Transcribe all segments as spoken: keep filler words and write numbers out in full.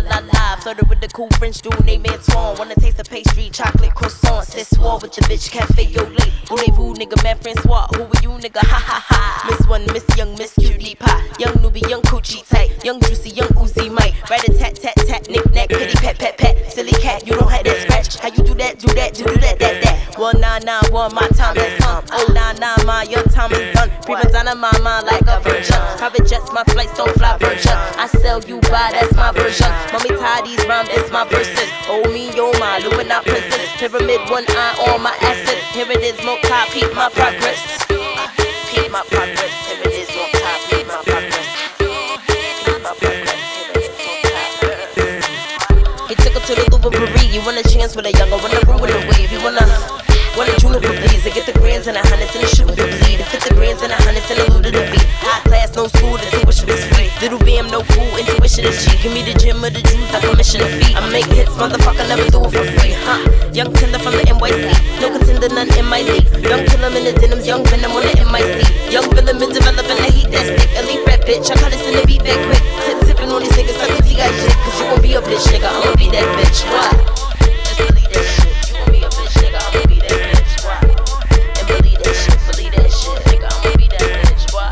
la la. Flirted with the cool French dude named Antoine. Wanna taste the pastry, chocolate croissant. Said swore with the bitch, cafe au lait. Voulez-vous, nigga, man, Francois. Who are you, nigga? Ha ha ha. Miss one, Miss Young, Miss Cutie Pie. Young newbie, young coochie tight. Young juicy, young Uzi Mike. Right a tat tat tat, knick knack, kitty pat pat pat. Silly cat, you don't have that scratch. How you do that, do that, do do that, that, that. One nine nine one, my time has come. Oh nine nine, my your time is done. Prima donna, my mind like a virgin. Private jets, my flights don't fly virgin. I sell you by, that's my version. Mommy tie these rhymes, that's my verses. Oh me, oh my, Illuminati princess. Pyramid, one eye on my assets. Here it is, multi, peep my progress. Peep my progress. Here it is, multi, peep my progress. Peep my progress. Here it is, multi. He took her to the Louvre Paris. You want a chance with a younger, wanna ruin the wave. You wanna, wanna juniper please. To get the grands and the hundreds and the shoot the bleed. To fit the grands and the hundreds and the loot of the beat. High class, no school, the tuition is free. Little bam, no fool, intuition is G. Give me the gym or the juice, I commission a fee. I make hits, motherfucker, never do it for free, huh? Young tender from the N Y C, no contender, none in my league. Young killer in the denims, young venom on the M I C. Young villain been developing the heat that stick. Elite rap bitch, I call this in the beat that quick. Tip tipping on these niggas, suck the T I shit. Cause you gon' be a bitch, nigga, I'ma be that bitch. What? Just believe that shit. You gon' be a bitch, nigga, I'ma be that bitch. What? And believe that shit, believe that shit, nigga, I'ma be that bitch. What?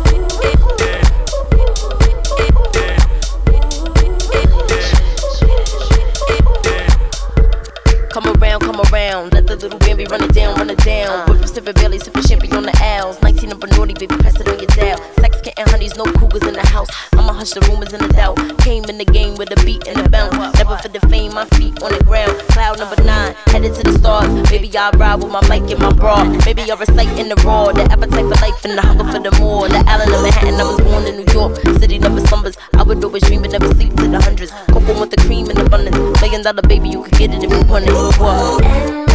Come around, come around, let the little Bambi run it down, run it down. Whip from sipping Bailey, sipping champagne on the owls. nineteen up a naughty, baby, press it on your dial. Sex, kitten, honeys, no cougars in the house. I'ma hush the rumors and the doubt. Came in the game with a beat and a bounce. Never for the fame, my feet on the ground. Cloud number nine, headed to the stars. Baby, I ride with my mic and my bra. Maybe I'll recite in the raw. The appetite for life and the hunger for the more. The island of Manhattan, I was born in New York. City never slumbers. I would always dream but never sleep to the hundreds. Cocoa with the cream in abundance. Million dollar baby, you could get it if you want it. What?